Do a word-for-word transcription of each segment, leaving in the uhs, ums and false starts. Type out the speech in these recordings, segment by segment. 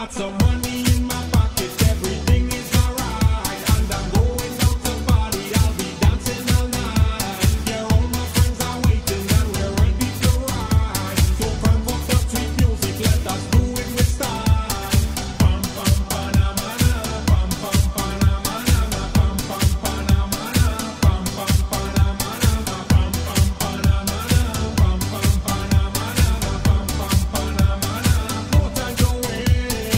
Got some money in my pocket, everything is alright. And I'm going out to party, I'll be dancing all night. Yeah, all my friends are waiting and we're ready to ride. So crank up the sweet music, let us do it with style. Pam pam panamana, pam pam panamana, pam pam panamana, pam pam panamana, pam pam panamana, pam pam panamana, pam pam panamana. No time to wait.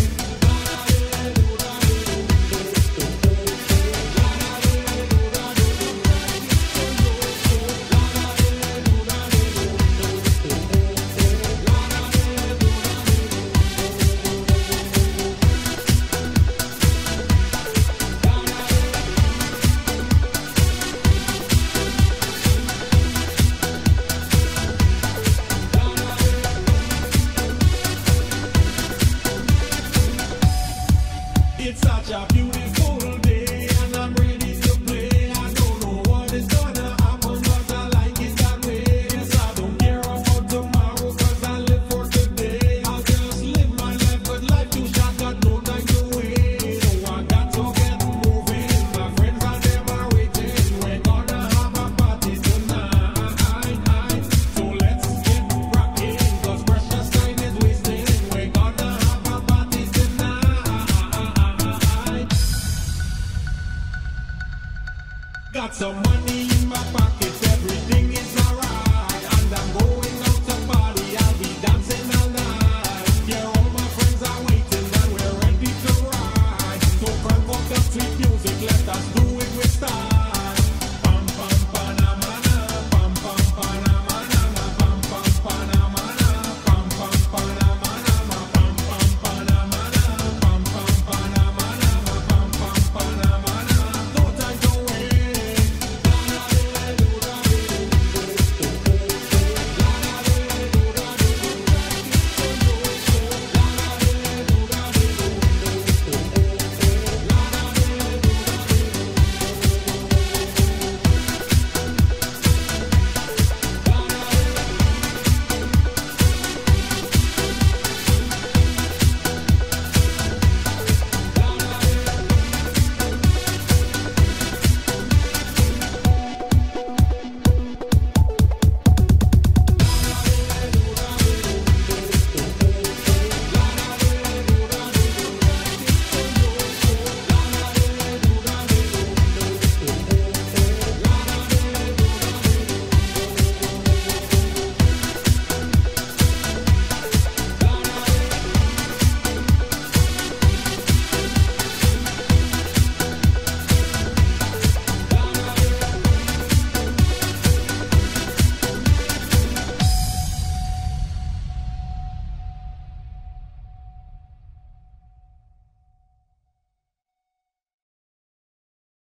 It's such a beautiful day and I'm ready to play. I don't know what is gonna happen, but I like it that way. Yes, I don't care about tomorrow, cause I live for today. I'll just live my life, but life too short, got no time to wait. So I got to get moving, my friends are there are waiting. We're gonna have a party tonight. So let's get rocking, cause precious time is wasting. We're gonna have a party tonight. Got some money.